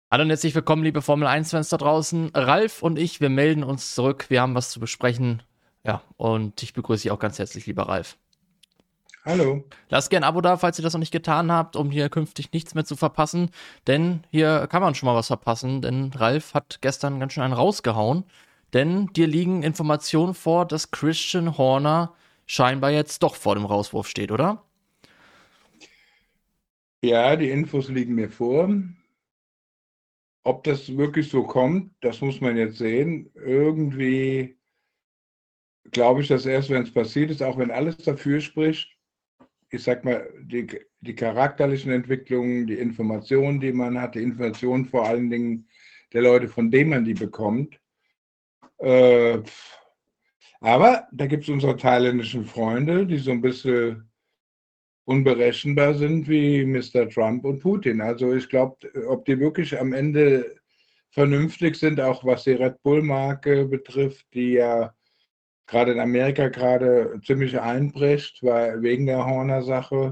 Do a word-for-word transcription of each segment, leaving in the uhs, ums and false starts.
Hallo und herzlich willkommen, liebe Formel eins-Fans da draußen. Ralf und ich, wir melden uns zurück. Wir haben was zu besprechen. Ja, und ich begrüße dich auch ganz herzlich, lieber Ralf. Hallo. Lasst gerne ein Abo da, falls ihr das noch nicht getan habt, um hier künftig nichts mehr zu verpassen. Denn hier kann man schon mal was verpassen, denn Ralf hat gestern ganz schön einen rausgehauen. Denn dir liegen Informationen vor, dass Christian Horner scheinbar jetzt doch vor dem Rauswurf steht, oder? Ja, die Infos liegen mir vor. Ob das wirklich so kommt, das muss man jetzt sehen. Irgendwie glaube ich das erst, wenn es passiert ist, auch wenn alles dafür spricht. Ich sag mal, die, die charakterlichen Entwicklungen, die Informationen, die man hat, die Informationen vor allen Dingen der Leute, von denen man die bekommt. Äh, aber da gibt es unsere thailändischen Freunde, die so ein bisschen unberechenbar sind wie Mister Trump und Putin. Also ich glaube, ob die wirklich am Ende vernünftig sind, auch was die Red Bull-Marke betrifft, die ja gerade in Amerika gerade ziemlich einbricht, weil wegen der Horner-Sache,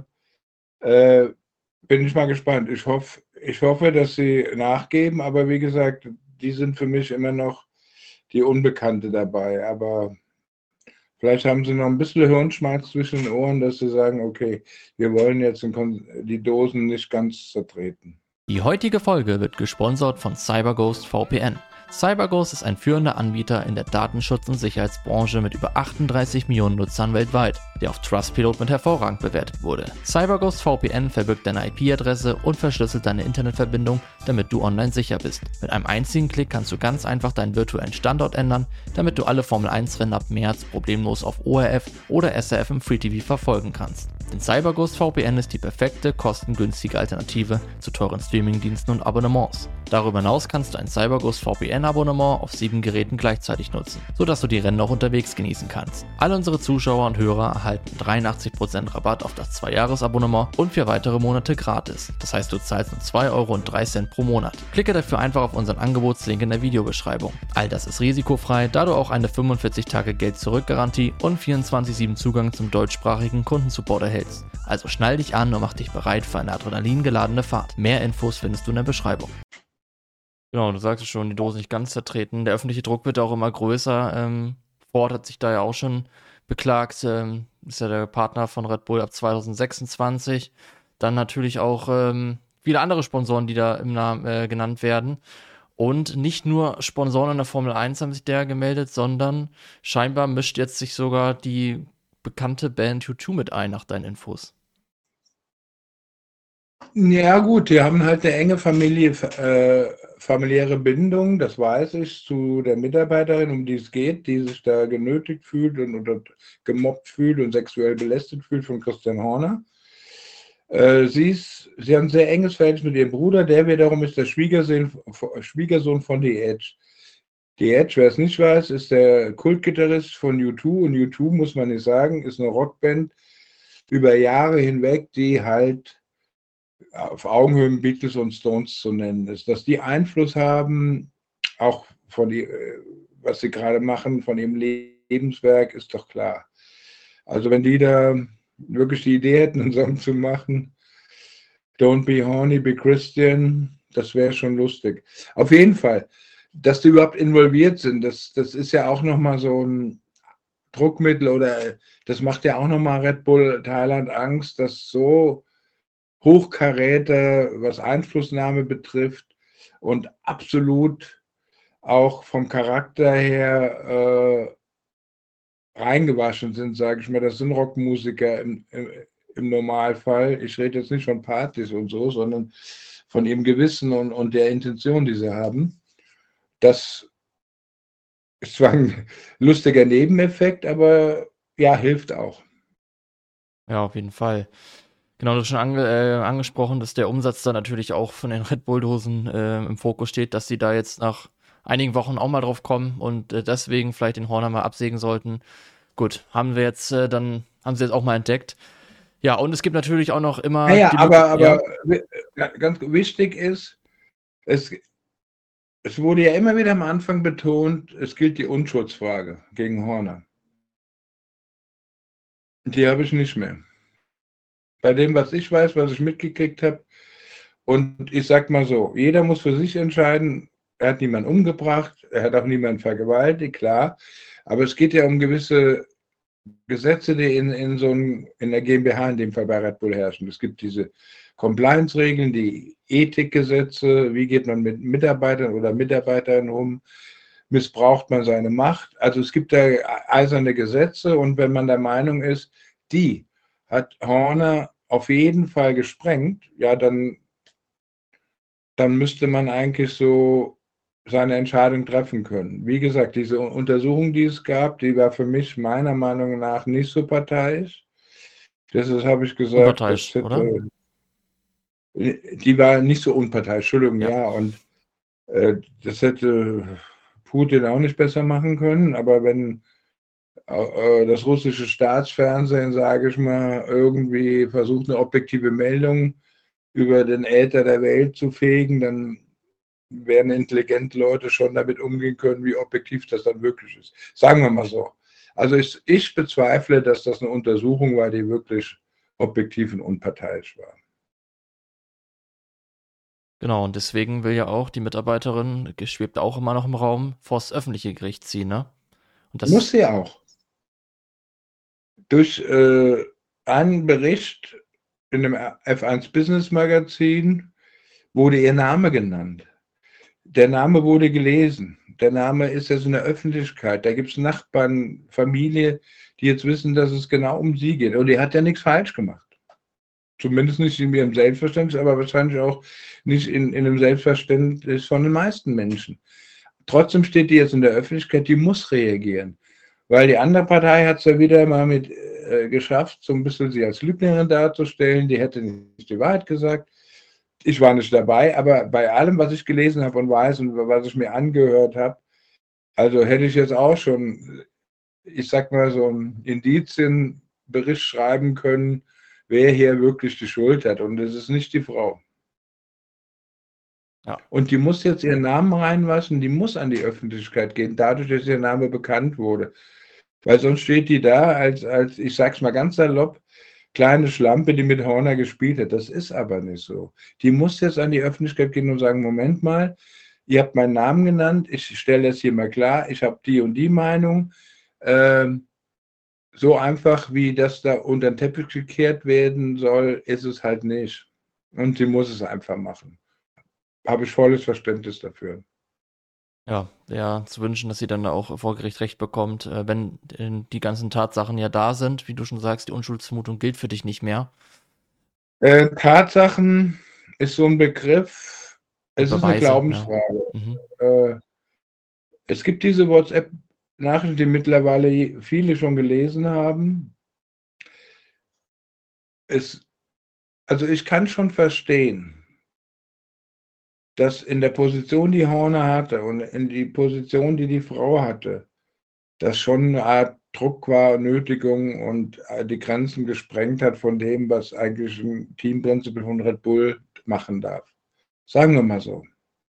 äh, bin ich mal gespannt. Ich hoffe, ich hoffe, dass sie nachgeben, aber wie gesagt, die sind für mich immer noch die Unbekannte dabei. Aber vielleicht haben sie noch ein bisschen Hirnschmalz zwischen den Ohren, dass sie sagen, okay, wir wollen jetzt die Dosen nicht ganz zertreten. Die heutige Folge wird gesponsert von CyberGhost V P N. CyberGhost ist ein führender Anbieter in der Datenschutz- und Sicherheitsbranche mit über achtunddreißig Millionen Nutzern weltweit, der auf Trustpilot mit hervorragend bewertet wurde. CyberGhost V P N verbirgt deine I P-Adresse und verschlüsselt deine Internetverbindung, damit du online sicher bist. Mit einem einzigen Klick kannst du ganz einfach deinen virtuellen Standort ändern, damit du alle Formel eins-Rennen ab März problemlos auf O R F oder S R F im Free T V verfolgen kannst. Denn CyberGhost V P N ist die perfekte, kostengünstige Alternative zu teuren Streamingdiensten und Abonnements. Darüber hinaus kannst du ein CyberGhost V P N-Abonnement auf sieben Geräten gleichzeitig nutzen, sodass du die Rennen auch unterwegs genießen kannst. Alle unsere Zuschauer und Hörer erhalten dreiundachtzig Prozent Rabatt auf das zwei Jahres Abonnement und vier weitere Monate gratis. Das heißt, du zahlst nur zwei Euro und drei Cent pro Monat. Klicke dafür einfach auf unseren Angebotslink in der Videobeschreibung. All das ist risikofrei, da du auch eine fünfundvierzig Tage Geld-Zurück-Garantie und vierundzwanzig sieben Zugang zum deutschsprachigen Kundensupport erhältst. Also schnall dich an und mach dich bereit für eine adrenalingeladene Fahrt. Mehr Infos findest du in der Beschreibung. Genau, du sagst es schon, die Dose nicht ganz zertreten. Der öffentliche Druck wird auch immer größer. Ähm, Ford hat sich da ja auch schon beklagt. Ähm, ist ja der Partner von Red Bull ab zwanzig sechsundzwanzig. Dann natürlich auch ähm, viele andere Sponsoren, die da im Namen äh, genannt werden. Und nicht nur Sponsoren in der Formel eins haben sich der gemeldet, sondern scheinbar mischt jetzt sich sogar die bekannte Band U zwei mit ein, nach deinen Infos. Ja gut, die haben halt eine enge Familie, äh, familiäre Bindung, das weiß ich, zu der Mitarbeiterin, um die es geht, die sich da genötigt fühlt und oder gemobbt fühlt und sexuell belästigt fühlt von Christian Horner. Äh, sie, ist, sie hat ein sehr enges Verhältnis mit ihrem Bruder, der wiederum ist der Schwiegersohn, Schwiegersohn von The Edge. The Edge, wer es nicht weiß, ist der Kultgitarrist von U zwei und U zwei, muss man nicht sagen, ist eine Rockband über Jahre hinweg, die halt auf Augenhöhe mit Beatles und Stones zu nennen ist. Dass die Einfluss haben, auch von die, was sie gerade machen, von ihrem Lebenswerk, ist doch klar. Also wenn die da wirklich die Idee hätten, einen Song zu machen, Don't be horny, be Christian, das wäre schon lustig. Auf jeden Fall, dass die überhaupt involviert sind, das, das ist ja auch nochmal so ein Druckmittel oder das macht ja auch nochmal Red Bull Thailand Angst, dass so Hochkaräter, was Einflussnahme betrifft und absolut auch vom Charakter her äh, reingewaschen sind, sage ich mal. Das sind Rockmusiker im, im, im Normalfall. Ich rede jetzt nicht von Partys und so, sondern von ihrem Gewissen und, und der Intention, die sie haben. Das ist zwar ein lustiger Nebeneffekt, aber ja, hilft auch. Ja, auf jeden Fall. Genau, du hast schon ange äh, angesprochen, dass der Umsatz da natürlich auch von den Red Bull-Dosen äh, im Fokus steht, dass sie da jetzt nach einigen Wochen auch mal drauf kommen und äh, deswegen vielleicht den Horner mal absägen sollten. Gut, haben wir jetzt äh, dann, haben sie jetzt auch mal entdeckt. Ja, und es gibt natürlich auch noch immer Naja, die aber, Möglichkeit, ja, aber ganz wichtig ist, es, es wurde ja immer wieder am Anfang betont, es gilt die Unschuldsfrage gegen Horner. Die habe ich nicht mehr. Bei dem, was ich weiß, was ich mitgekriegt habe, Und ich sag mal so, jeder muss für sich entscheiden, er hat niemanden umgebracht, er hat auch niemanden vergewaltigt, klar. Aber es geht ja um gewisse Gesetze, die in, in so einem, in der GmbH in dem Fall bei Red Bull herrschen. Es gibt diese Compliance-Regeln, die Ethikgesetze, wie geht man mit Mitarbeitern oder Mitarbeiterinnen um, missbraucht man seine Macht. Also es gibt da eiserne Gesetze und wenn man der Meinung ist, die hat Horner auf jeden Fall gesprengt, ja, dann, dann müsste man eigentlich so seine Entscheidung treffen können. Wie gesagt, diese Untersuchung, die es gab, die war für mich meiner Meinung nach nicht so parteiisch. Deshalb habe ich gesagt, Unparteiisch, das oder? hätte, die war nicht so unparteiisch, Entschuldigung, ja, Ja. und äh, das hätte Putin auch nicht besser machen können, aber wenn äh, das russische Staatsfernsehen, sage ich mal, irgendwie versucht, eine objektive Meldung über den Äther der Welt zu fegen, dann werden intelligente Leute schon damit umgehen können, wie objektiv das dann wirklich ist. Sagen wir mal so. Also ich, ich bezweifle, dass das eine Untersuchung war, die wirklich objektiv und unparteiisch war. Genau, und deswegen will ja auch die Mitarbeiterin, schwebt auch immer noch im Raum, vors öffentliche Gericht ziehen, ne? Und das Muss sie auch. Durch äh, einen Bericht in dem F eins Business Magazin wurde ihr Name genannt. Der Name wurde gelesen. Der Name ist jetzt in der Öffentlichkeit. Da gibt es Nachbarn, Familie, die jetzt wissen, dass es genau um sie geht. Und die hat ja nichts falsch gemacht. Zumindest nicht in ihrem Selbstverständnis, aber wahrscheinlich auch nicht in, in dem Selbstverständnis von den meisten Menschen. Trotzdem steht die jetzt in der Öffentlichkeit, die muss reagieren. Weil die andere Partei hat es ja wieder mal mit äh, geschafft, so ein bisschen sie als Lügnerin darzustellen. Die hätte nicht die Wahrheit gesagt. Ich war nicht dabei, aber bei allem, was ich gelesen habe und weiß und was ich mir angehört habe, also hätte ich jetzt auch schon, ich sag mal, so einen Indizienbericht schreiben können, wer hier wirklich die Schuld hat. Und es ist nicht die Frau. Ja. Und die muss jetzt ihren Namen reinwaschen, die muss an die Öffentlichkeit gehen, dadurch, dass ihr Name bekannt wurde. Weil sonst steht die da als, als, ich sag's mal ganz salopp, kleine Schlampe, die mit Horner gespielt hat. Das ist aber nicht so. Die muss jetzt an die Öffentlichkeit gehen und sagen, Moment mal, ihr habt meinen Namen genannt, ich stelle das hier mal klar, ich habe die und die Meinung. Ähm, so einfach, wie das da unter den Teppich gekehrt werden soll, ist es halt nicht. Und sie muss es einfach machen. Habe ich volles Verständnis dafür. Ja, wäre zu wünschen, dass sie dann auch vor Gericht Recht bekommt, äh, wenn äh, die ganzen Tatsachen ja da sind. Wie du schon sagst, die Unschuldsvermutung gilt für dich nicht mehr. Äh, Tatsachen ist so ein Begriff, es ist eine Beweise, Glaubensfrage. ja. Mhm. Äh, es gibt diese WhatsApp-Nachrichten, die mittlerweile viele schon gelesen haben. Es, also ich kann schon verstehen, dass in der Position, die Horner hatte und in die Position, die die Frau hatte, das schon eine Art Druck war, Nötigung und die Grenzen gesprengt hat von dem, was eigentlich ein Teamprinzip von Red Bull machen darf. Sagen wir mal so.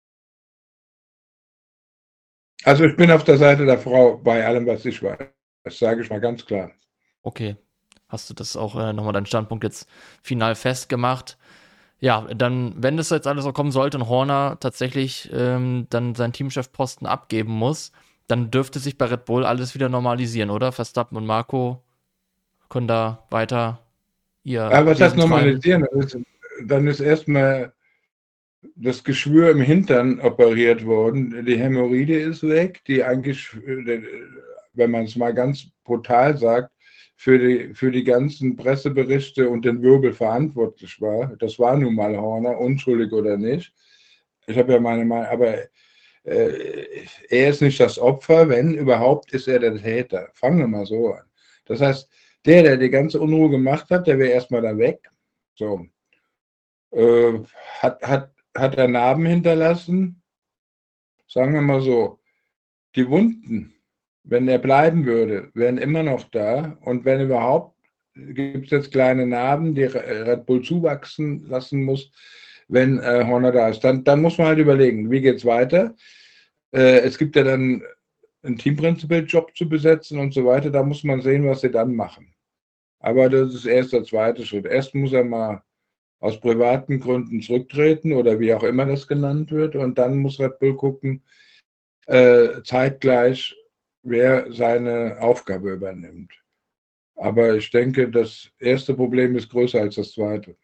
Also ich bin auf der Seite der Frau bei allem, was ich weiß. Das sage ich mal ganz klar. Okay. Hast du das auch äh, nochmal deinen Standpunkt jetzt final festgemacht? Ja, dann, wenn das jetzt alles so kommen sollte und Horner tatsächlich ähm, dann seinen Teamchefposten abgeben muss, dann dürfte sich bei Red Bull alles wieder normalisieren, oder? Verstappen und Marco können da weiter ihr Aber was heißt Wesen treiben. normalisieren? Dann ist, dann ist erstmal das Geschwür im Hintern operiert worden. Die Hämorrhoide ist weg, die eigentlich, wenn man es mal ganz brutal sagt, für die, für die ganzen Presseberichte und den Wirbel verantwortlich war. Das war nun mal Horner, unschuldig oder nicht. Ich habe ja meine Meinung, aber äh, er ist nicht das Opfer, wenn überhaupt, ist er der Täter. Fangen wir mal so an. Das heißt, der, der die ganze Unruhe gemacht hat, der wäre erstmal da weg. So. Äh, hat, hat, hat er Narben hinterlassen? Sagen wir mal so. Die Wunden, wenn er bleiben würde, wären immer noch da. Und wenn überhaupt, gibt es jetzt kleine Narben, die Red Bull zuwachsen lassen muss, wenn äh, Horner da ist. Dann, dann muss man halt überlegen, wie geht es weiter. Äh, es gibt ja dann einen Team-Principal-Job zu besetzen und so weiter. Da muss man sehen, was sie dann machen. Aber das ist erst der zweite Schritt. Erst muss er mal aus privaten Gründen zurücktreten oder wie auch immer das genannt wird. Und dann muss Red Bull gucken, äh, zeitgleich, wer seine Aufgabe übernimmt. Aber ich denke, das erste Problem ist größer als das zweite.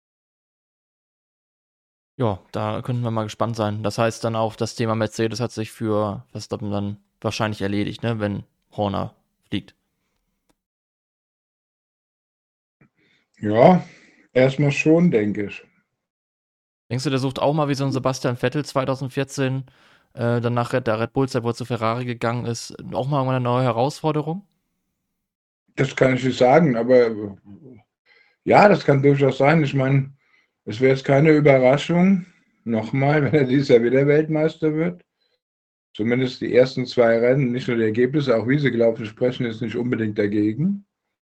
Ja, da könnten wir mal gespannt sein. Das heißt dann auch, das Thema Mercedes hat sich für Verstappen dann wahrscheinlich erledigt, ne, wenn Horner fliegt. Ja, erstmal schon, denke ich. Denkst du, der sucht auch mal wie so ein Sebastian Vettel zwanzig vierzehn, äh, dann nach der Red Bull-Zeit, wo er zu Ferrari gegangen ist, auch mal eine neue Herausforderung? Das kann ich nicht sagen, aber ja, das kann durchaus sein. Ich meine, es wäre jetzt keine Überraschung, nochmal, wenn er dieses Jahr wieder Weltmeister wird. Zumindest die ersten zwei Rennen, nicht nur die Ergebnisse, auch wie sie gelaufen sprechen, ist nicht unbedingt dagegen.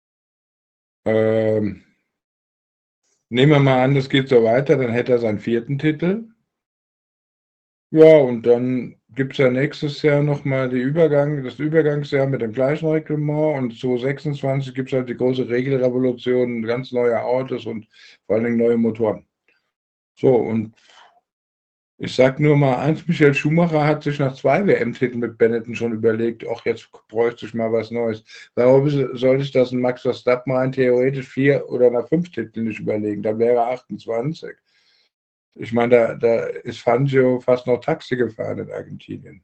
Ähm, nehmen wir mal an, das geht so weiter, dann hätte er seinen vierten Titel. Ja, und dann gibt es ja nächstes Jahr nochmal die Übergang, das Übergangsjahr mit dem gleichen Reglement und zwanzig sechsundzwanzig gibt es halt die große Regelrevolution, ganz neue Autos und vor allen Dingen neue Motoren. So, und ich sag nur mal eins, Michael Schumacher hat sich nach zwei W M-Titeln mit Benetton schon überlegt, ach, jetzt bräuchte ich mal was Neues. Warum soll ich das in Max Verstappen rein theoretisch vier oder nach fünf Titeln nicht überlegen? Dann wäre er achtundzwanzig. Ich meine, da, da ist Fangio fast noch Taxi gefahren in Argentinien.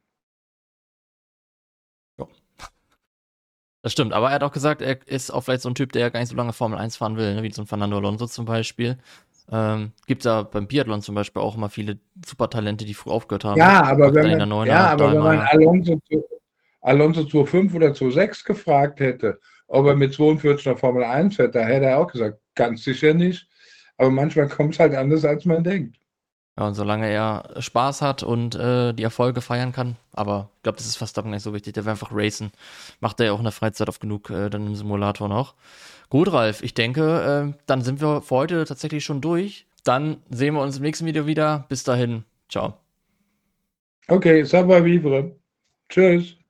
Ja. Das stimmt, aber er hat auch gesagt, er ist auch vielleicht so ein Typ, der gar nicht so lange Formel eins fahren will, ne, wie so ein Fernando Alonso zum Beispiel. Ähm, gibt es ja beim Biathlon zum Beispiel auch immer viele Supertalente, die früh aufgehört haben. Ja, aber wenn Magdalena man, Neuner, ja, aber wenn man Dahlmeier. Alonso, zu, Alonso zwanzig fünf oder zwanzig sechs gefragt hätte, ob er mit zweiundvierzig noch Formel eins fährt, da hätte er auch gesagt, ganz sicher nicht. Aber manchmal kommt es halt anders, als man denkt. Ja, und solange er Spaß hat und äh, die Erfolge feiern kann, aber ich glaube, das ist fast nicht so wichtig. Der will einfach racen. Macht er ja auch in der Freizeit oft genug, äh, dann im Simulator noch. Gut, Ralf, ich denke, äh, dann sind wir für heute tatsächlich schon durch. Dann sehen wir uns im nächsten Video wieder. Bis dahin, ciao. Okay, ça va vivre. Tschüss.